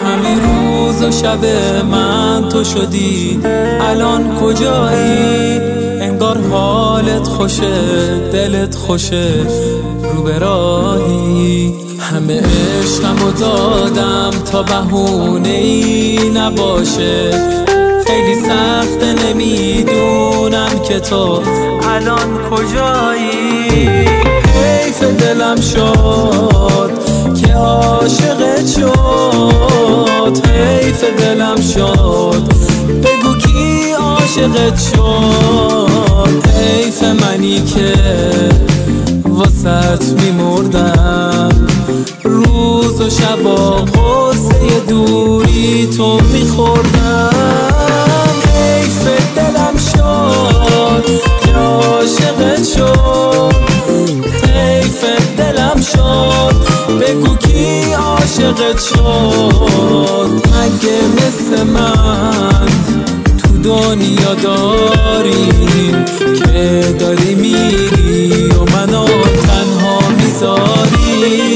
همین روز و شب من تو شدی، الان کجایی؟ انگار حالت خوشه، دلت خوشه، رو به راهی. همه عشقمو دادم تا بهونه‌ای نباشه، خیلی سخته نمیدونم که تو الان کجایی. حیف دلم شد که عاشقت شد، حیف دلم شد بگو کی عاشقت شد. حیف منی که واسط میمردم، روز و شبا قصه دوری تو میخوردم. حیف دلم شد که عاشقت شد، حیف دلم شد بگو کی عاشقت شد. مگه مثل من تو دنیا داریم که داری میری و منو تنها میذاری؟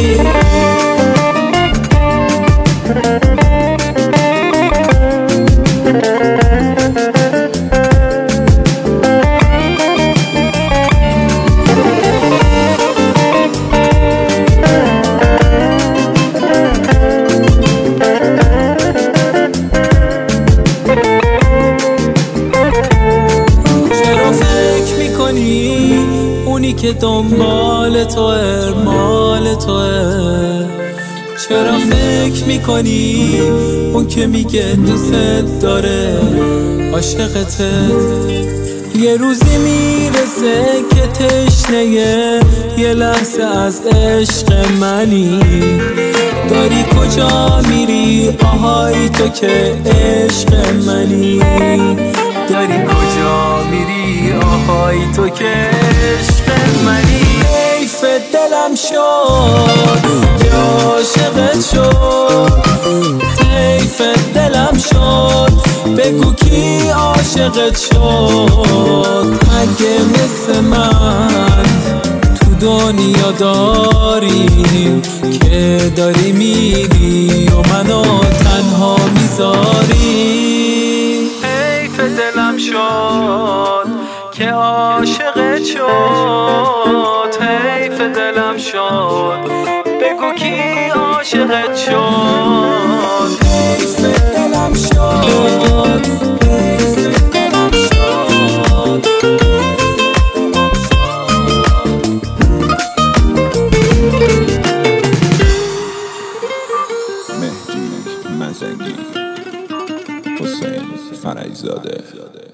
اونی که دنبال توه، مال توه، چرا فکر میکنی اون که میگه دوست داره عاشقته؟ یه روزی میرسه که تشنه یه لحظه از عشق منی. داری کجا میری آهای تو که عشق منی؟ داری کجا میری آهای تو که عشق منی؟ حیف دلم شد که عاشقت شد، حیف دلم شد بگو کی عاشقت شد. مگه مثل من تو دنیا داریم که داری میری و منو تنها میذاری؟ حیف دلم شد که عاشقت شد، حیف دلم شد بگو کی عاشقت شد. حیف دلم شد، حیف دلم شد. مهدی مزنگی، حسین فرجزاده.